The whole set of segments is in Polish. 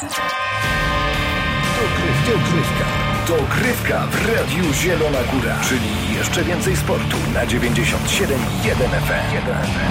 Dogrywka w Radiu Zielona Góra, czyli jeszcze więcej sportu na 97,1 FM.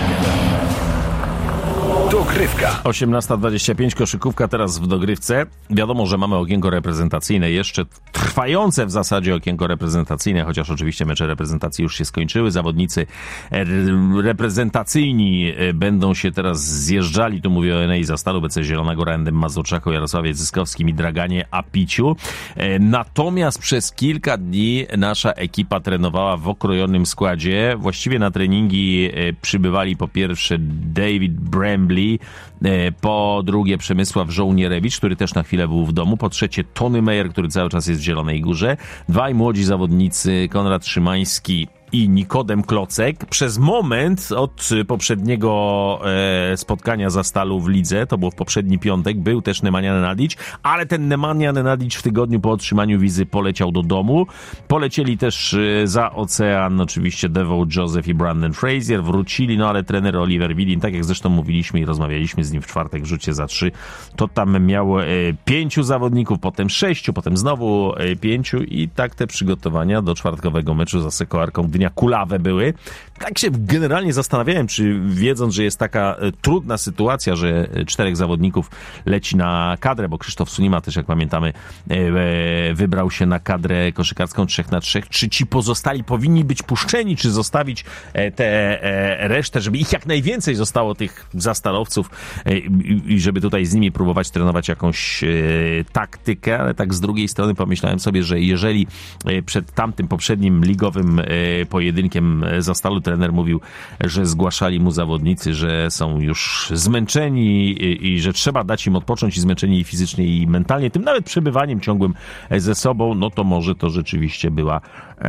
Dogrywka. 18:25, koszykówka teraz w dogrywce. Wiadomo, że mamy okienko reprezentacyjne, jeszcze trwające w zasadzie okienko reprezentacyjne, chociaż oczywiście mecze reprezentacji już się skończyły. Zawodnicy reprezentacyjni będą się teraz zjeżdżali, tu mówię o Enei Zastalu, BC Zielona Góra, Endem Mazurczaku, Jarosławie Zyskowskim i Draganie Apiciu. Natomiast przez kilka dni nasza ekipa trenowała w okrojonym składzie. Właściwie na treningi przybywali po pierwsze David Brambley, po drugie Przemysław Żołnierewicz, który też na chwilę był w domu, po trzecie Tony Meyer, który cały czas jest w Zielonej Górze, dwaj młodzi zawodnicy, Konrad Szymański i Nikodem Klocek. Przez moment od poprzedniego spotkania Zastalu w lidze, to było w poprzedni piątek, był też Nemanja Nenadić, ale ten Nemanja Nenadić w tygodniu po otrzymaniu wizy poleciał do domu. Polecieli też za ocean oczywiście Devo Joseph i Brandon Frazier, wrócili, no ale trener Oliver Widin, tak jak zresztą mówiliśmy i rozmawialiśmy z nim w czwartek w rzucie za 3, to tam miał 5 zawodników, potem 6, potem znowu 5 i tak te przygotowania do czwartkowego meczu za Sekoarką Gdynia kulawe były. Tak się generalnie zastanawiałem, czy wiedząc, że jest taka trudna sytuacja, że 4 zawodników leci na kadrę, bo Krzysztof Sunima też, jak pamiętamy, wybrał się na kadrę koszykarską 3x3, czy ci pozostali powinni być puszczeni, czy zostawić tę resztę, żeby ich jak najwięcej zostało, tych zastalowców, i żeby tutaj z nimi próbować trenować jakąś taktykę, ale tak z drugiej strony pomyślałem sobie, że jeżeli przed tamtym poprzednim ligowym pojedynkiem Zastalu trener mówił, że zgłaszali mu zawodnicy, że są już zmęczeni i że trzeba dać im odpocząć, i zmęczeni i fizycznie, i mentalnie, tym nawet przebywaniem ciągłym ze sobą, no to może to rzeczywiście była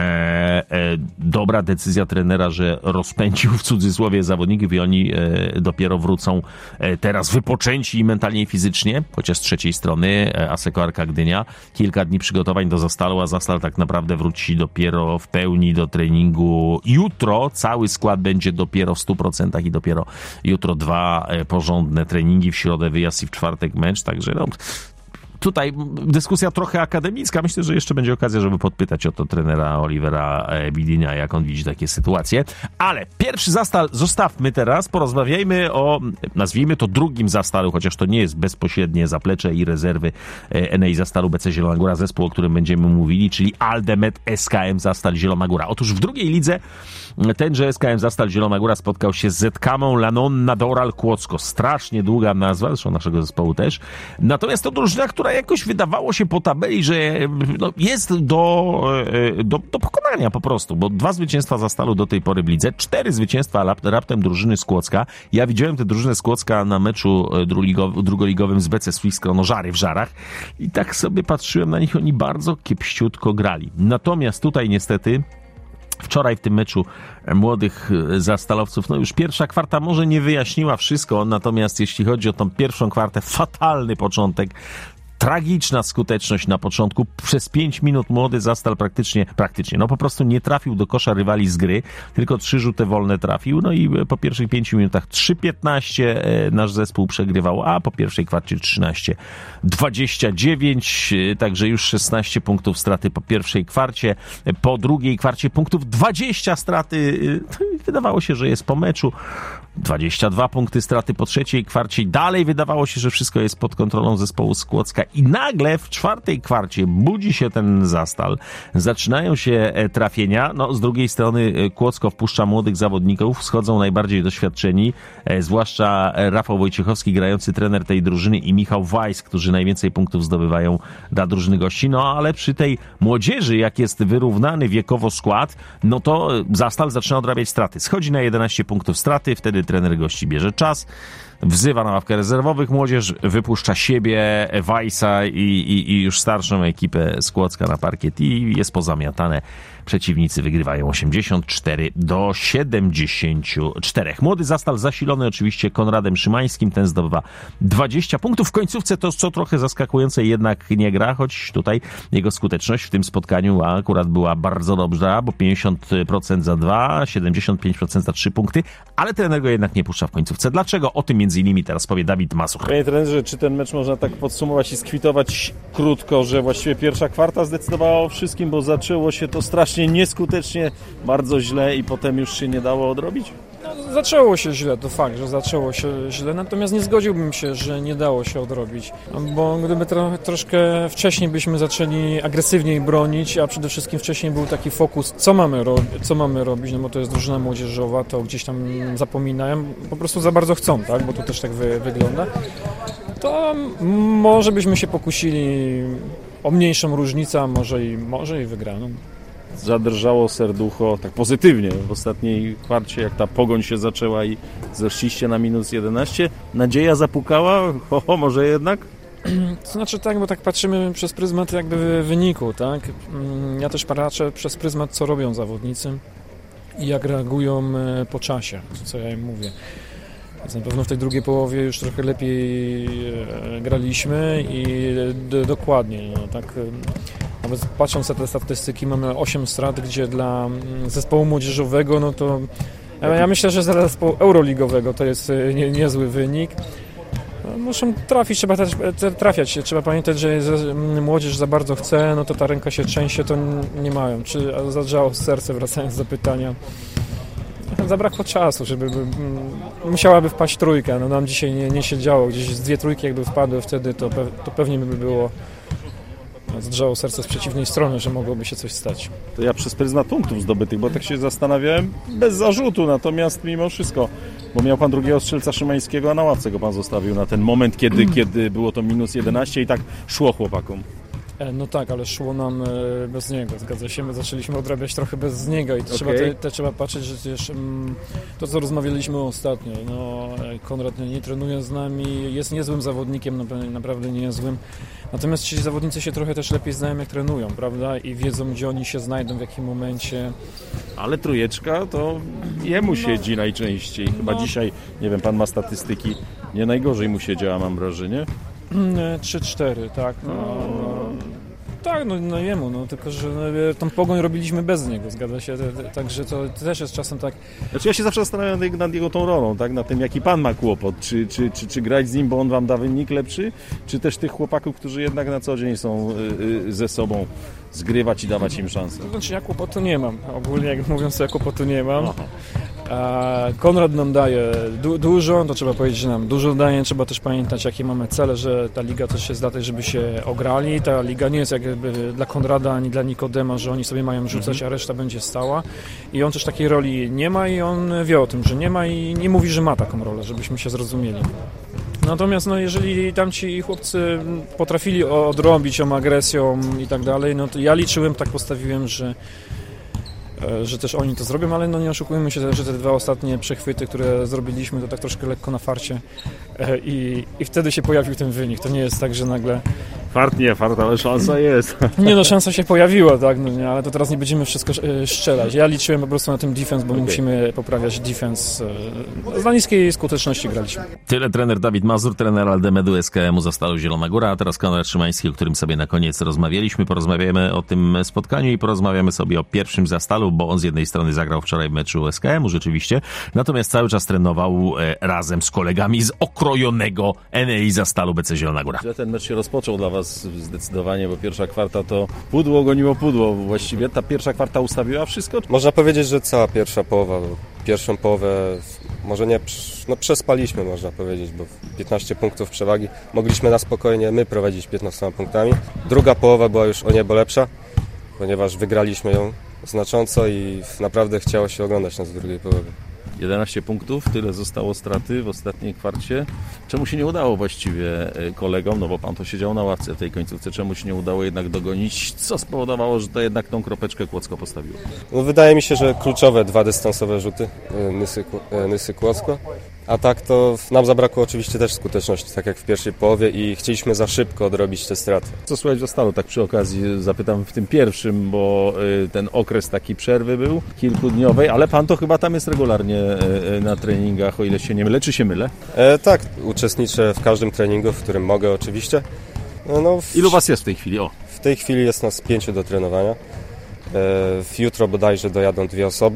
dobra decyzja trenera, że rozpędził w cudzysłowie zawodników i oni dopiero wrócą teraz wypoczęci i mentalnie i fizycznie, chociaż z trzeciej strony Sekoarka Gdynia kilka dni przygotowań do Zastalu, a Zastal tak naprawdę wróci dopiero w pełni do treningu jutro. Cały skład będzie dopiero w 100% i dopiero jutro 2 porządne treningi, w środę wyjazd i w czwartek mecz, także no, tutaj dyskusja trochę akademicka. Myślę, że jeszcze będzie okazja, żeby podpytać o to trenera Olivera Widina, jak on widzi takie sytuacje. Ale pierwszy Zastal zostawmy teraz, porozmawiajmy o, nazwijmy to drugim Zastalu, chociaż to nie jest bezpośrednie zaplecze i rezerwy Enei Zastalu, BC Zielona Góra, zespół, o którym będziemy mówili, czyli Aldemet SKM Zastal Zielona Góra. Otóż w drugiej lidze tenże SKM Zastal Zielona Góra spotkał się z Zetkamą Lanonna Doral Kłodzko. Strasznie długa nazwa, zresztą naszego zespołu też. Natomiast to drużyna, która jakoś wydawało się po tabeli, że no, jest do pokonania po prostu, bo 2 zwycięstwa Zastalu do tej pory w lidze, 4 zwycięstwa raptem drużyny z Kłodzka. Ja widziałem tę drużynę z Kłodzka na meczu drugoligowym z BC Swiskro, no żary w żarach, i tak sobie patrzyłem na nich, oni bardzo kiepściutko grali. Natomiast tutaj niestety wczoraj w tym meczu młodych zastalowców, no już pierwsza kwarta może nie wyjaśniła wszystko, natomiast jeśli chodzi o tą pierwszą kwartę, fatalny początek, tragiczna skuteczność na początku. Przez 5 minut młody Zastal praktycznie, no po prostu nie trafił do kosza rywali z gry, tylko 3 rzuty wolne trafił, no i po pierwszych 5 minutach 3:15 nasz zespół przegrywał, a po pierwszej kwarcie 13:29, także już 16 punktów straty po pierwszej kwarcie, po drugiej kwarcie punktów 20 straty, wydawało się, że jest po meczu, 22 punkty straty po trzeciej kwarcie, dalej wydawało się, że wszystko jest pod kontrolą zespołu z Kłodzka i nagle w czwartej kwarcie budzi się ten Zastal, zaczynają się trafienia, no z drugiej strony Kłodzko wpuszcza młodych zawodników, schodzą najbardziej doświadczeni, zwłaszcza Rafał Wojciechowski, grający trener tej drużyny, i Michał Weiss, którzy najwięcej punktów zdobywają dla drużyny gości, no ale przy tej młodzieży, jak jest wyrównany wiekowo skład, no to Zastal zaczyna odrabiać straty, schodzi na 11 punktów straty, wtedy trener gości bierze czas, wzywa na ławkę rezerwowych młodzież, wypuszcza siebie, Weissa i już starszą ekipę z Kłodzka na parkiet i jest pozamiatane. Przeciwnicy wygrywają 84-74. Młody Zastal zasilony oczywiście Konradem Szymańskim, ten zdobywa 20 punktów. W końcówce to, co trochę zaskakujące, jednak nie gra, choć tutaj jego skuteczność w tym spotkaniu akurat była bardzo dobra, bo 50% za 2, 75% za 3 punkty, ale trener go jednak nie puszcza w końcówce. Dlaczego? O tym między innymi teraz powie Dawid Mazur. Panie trenerze, czy ten mecz można tak podsumować i skwitować krótko, że właściwie pierwsza kwarta zdecydowała o wszystkim, bo zaczęło się to strasznie nieskutecznie, bardzo źle i potem już się nie dało odrobić? No, zaczęło się źle, to fakt, że zaczęło się źle, natomiast nie zgodziłbym się, że nie dało się odrobić, bo gdyby troszkę wcześniej byśmy zaczęli agresywniej bronić, a przede wszystkim wcześniej był taki fokus, co mamy robić, no bo to jest drużyna młodzieżowa, to gdzieś tam zapominają, po prostu za bardzo chcą, tak, bo to też tak wygląda, to może byśmy się pokusili o mniejszą różnicę, a może i wygraną. Zadrżało serducho tak pozytywnie w ostatniej kwarcie, jak ta Pogoń się zaczęła i zeszliście na minus 11. Nadzieja zapukała? Może jednak? To znaczy tak, bo tak patrzymy przez pryzmat jakby wyniku, tak? Ja też patrzę przez pryzmat, co robią zawodnicy i jak reagują po czasie, co ja im mówię. Więc na pewno w tej drugiej połowie już trochę lepiej graliśmy i dokładnie, no tak. Nawet patrząc na te statystyki, mamy 8 strat, gdzie dla zespołu młodzieżowego, no to ja myślę, że dla zespołu euroligowego to jest niezły wynik. Muszą trafić, trzeba trafiać. Trzeba pamiętać, że młodzież za bardzo chce, no to ta ręka się trzęsie, to nie mają. Czy zadrżało serce, wracając do pytania. Zabrakło czasu, musiałaby wpaść trójka. No nam dzisiaj nie się działo. Gdzieś z 2 trójki jakby wpadły wtedy, to pewnie by było zadrżało serce z przeciwnej strony, że mogłoby się coś stać. To ja przez pryzmat punktów zdobytych, bo tak się zastanawiałem, bez zarzutu, natomiast mimo wszystko, bo miał pan drugiego strzelca Szymańskiego, a na ławce go pan zostawił na ten moment, kiedy było to minus 11 i tak szło chłopakom. No tak, ale szło nam bez niego, zgadza się, my zaczęliśmy odrabiać trochę bez niego i trzeba patrzeć, że też to, co rozmawialiśmy ostatnio, no Konrad nie trenuje z nami, jest niezłym zawodnikiem, naprawdę niezłym, natomiast ci zawodnicy się trochę też lepiej znają, jak trenują, prawda, i wiedzą, gdzie oni się znajdą, w jakim momencie. Ale trójeczka to jemu siedzi najczęściej, chyba dzisiaj, nie wiem, pan ma statystyki, nie najgorzej mu siedziała, mam wrażenie. 3-4, tak. Tak, no jemu, no tylko, że tą Pogoń robiliśmy bez niego, zgadza się, także to też jest czasem tak. Znaczy ja się zawsze zastanawiam nad jego tą rolą, tak, nad tym, jaki pan ma kłopot, czy grać z nim, bo on wam da wynik lepszy, czy też tych chłopaków, którzy jednak na co dzień są ze sobą, zgrywać i dawać im szansę. To znaczy ja kłopotu nie mam, ogólnie jak mówiąc, ja kłopotu nie mam. Konrad nam daje dużo, to trzeba powiedzieć, że nam dużo daje, trzeba też pamiętać, jakie mamy cele, że ta liga też jest dla tej, żeby się ograli, ta liga nie jest jakby dla Konrada ani dla Nikodema, że oni sobie mają rzucać, a reszta będzie stała i on też takiej roli nie ma i on wie o tym, że nie ma i nie mówi, że ma taką rolę, żebyśmy się zrozumieli. Natomiast jeżeli tamci chłopcy potrafili odrobić ją agresją i tak dalej, no to ja liczyłem, tak postawiłem, że też oni to zrobią, ale no nie oszukujmy się, że te 2 ostatnie przechwyty, które zrobiliśmy, to tak troszkę lekko na farcie i wtedy się pojawił ten wynik. To nie jest tak, że nagle... Fart, ale szansa jest. Nie no, szansa się pojawiła, tak, no nie, ale to teraz nie będziemy wszystko strzelać. Ja liczyłem po prostu na tym defense, bo musimy poprawiać defense. Za niskiej skuteczności graliśmy. Tyle trener Dawid Mazur, trener Aldemedu SKM-u Zastalu Zielona Góra, a teraz Konrad Szymański, o którym sobie na koniec rozmawialiśmy. Porozmawiamy o tym spotkaniu i porozmawiamy sobie o pierwszym Zastalu, bo on z jednej strony zagrał wczoraj w meczu SKM-u rzeczywiście, natomiast cały czas trenował razem z kolegami z okrojonego Enei Zastalu BC Zielona Góra. Ten mecz się rozpoczął dla was zdecydowanie, bo pierwsza kwarta to pudło goniło pudło. Właściwie ta pierwsza kwarta ustawiła wszystko? Można powiedzieć, że cała pierwsza połowa. Pierwszą połowę może nie, przespaliśmy, można powiedzieć, bo 15 punktów przewagi. Mogliśmy na spokojnie my prowadzić 15 punktami. Druga połowa była już o niebo lepsza, ponieważ wygraliśmy ją znacząco i naprawdę chciało się oglądać nas w drugiej połowie. 11 punktów, tyle zostało straty w ostatniej kwarcie. Czemu się nie udało właściwie kolegom, no bo pan to siedział na ławce w tej końcówce, czemu się nie udało jednak dogonić? Co spowodowało, że to jednak tą kropeczkę Kłodzko postawiło? No, wydaje mi się, że kluczowe 2 dystansowe rzuty Nysy Kłodzko. A tak to nam zabrakło oczywiście też skuteczności, tak jak w pierwszej połowie i chcieliśmy za szybko odrobić te straty. Co słychać w Zastalu? Tak przy okazji zapytam w tym pierwszym, bo ten okres taki przerwy był kilkudniowej, ale pan to chyba tam jest regularnie na treningach, o ile się nie mylę, czy się mylę? Tak, uczestniczę w każdym treningu, w którym mogę oczywiście. Ilu was jest w tej chwili? W tej chwili jest nas 5 do trenowania. Jutro bodajże dojadą 2 osoby.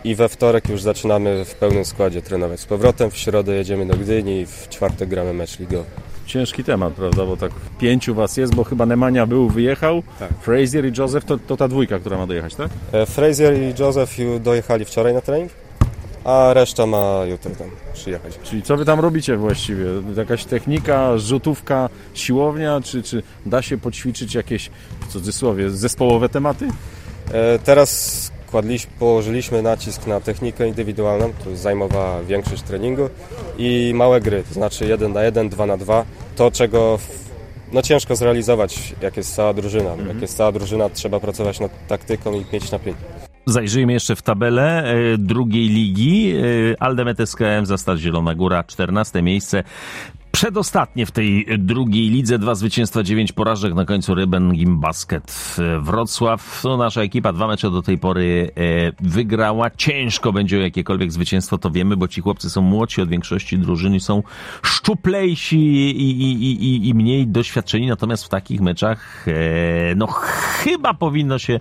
i we wtorek już zaczynamy w pełnym składzie trenować z powrotem. W środę jedziemy do Gdyni i w czwartek gramy mecz ligowy. Ciężki temat, prawda, bo tak 5 was jest, bo chyba Nemanja wyjechał, Tak. Frazier i Joseph to ta dwójka, która ma dojechać, tak? Frazier i Joseph dojechali wczoraj na trening, a reszta ma jutro tam przyjechać. Czyli co wy tam robicie właściwie? Jakaś technika, rzutówka, siłownia, czy da się poćwiczyć jakieś, w cudzysłowie, zespołowe tematy? Teraz położyliśmy nacisk na technikę indywidualną, to zajmowała większość treningu i małe gry, to znaczy 1 na 1, 2 na 2, to czego ciężko zrealizować, jak jest cała drużyna. Jak jest cała drużyna, trzeba pracować nad taktyką i 5 na 5. Zajrzyjmy jeszcze w tabelę drugiej ligi. Aldemet SKM, Zastal Zielona Góra, 14 miejsce. Przedostatnie w tej drugiej lidze, 2 zwycięstwa, 9 porażek, na końcu Ryben Gimbasket Wrocław. Nasza ekipa 2 mecze do tej pory wygrała. Ciężko będzie o jakiekolwiek zwycięstwo, to wiemy, bo ci chłopcy są młodsi od większości drużyny, są szczuplejsi i mniej doświadczeni, natomiast w takich meczach chyba powinno się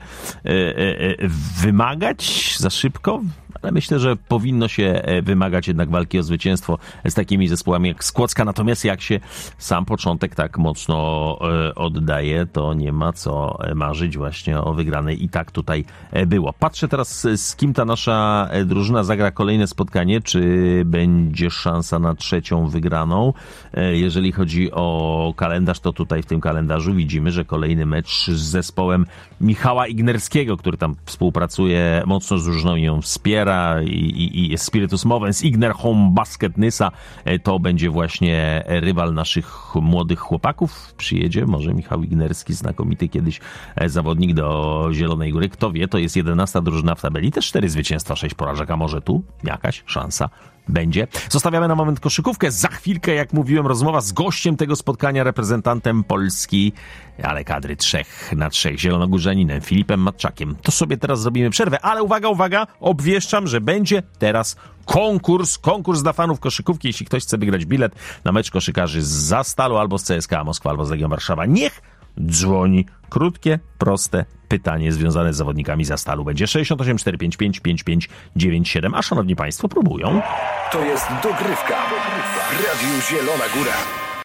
wymagać za szybko, ale myślę, że powinno się wymagać jednak walki o zwycięstwo z takimi zespołami jak Skłocka. Natomiast jak się sam początek tak mocno oddaje, to nie ma co marzyć właśnie o wygranej. I tak tutaj było. Patrzę teraz, z kim ta nasza drużyna zagra kolejne spotkanie. Czy będzie szansa na 3. wygraną? Jeżeli chodzi o kalendarz, to tutaj w tym kalendarzu widzimy, że kolejny mecz z zespołem Michała Ignerskiego, który tam współpracuje mocno z drużyną i ją wspiera, i Spiritus Movens, Igner Home Basket Nysa, to będzie właśnie rywal naszych młodych chłopaków. Przyjedzie może Michał Ignerski, znakomity kiedyś zawodnik do Zielonej Góry. Kto wie, to jest 11. drużyna w tabeli, też 4 zwycięstwa, 6 porażek, a może tu jakaś szansa będzie. Zostawiamy na moment koszykówkę. Za chwilkę, jak mówiłem, rozmowa z gościem tego spotkania, reprezentantem Polski, ale kadry 3-3, zielonogórzaninem Filipem Matczakiem. To sobie teraz zrobimy przerwę, ale uwaga, obwieszczam, że będzie teraz konkurs dla fanów koszykówki. Jeśli ktoś chce wygrać bilet na mecz koszykarzy z Zastalu albo z CSKA Moskwa albo z Legią Warszawa, niech dzwoni. Krótkie, proste pytanie związane z zawodnikami Zastalu. Będzie 68 455 5597, a szanowni państwo próbują. To jest dogrywka w Radiu Zielona Góra.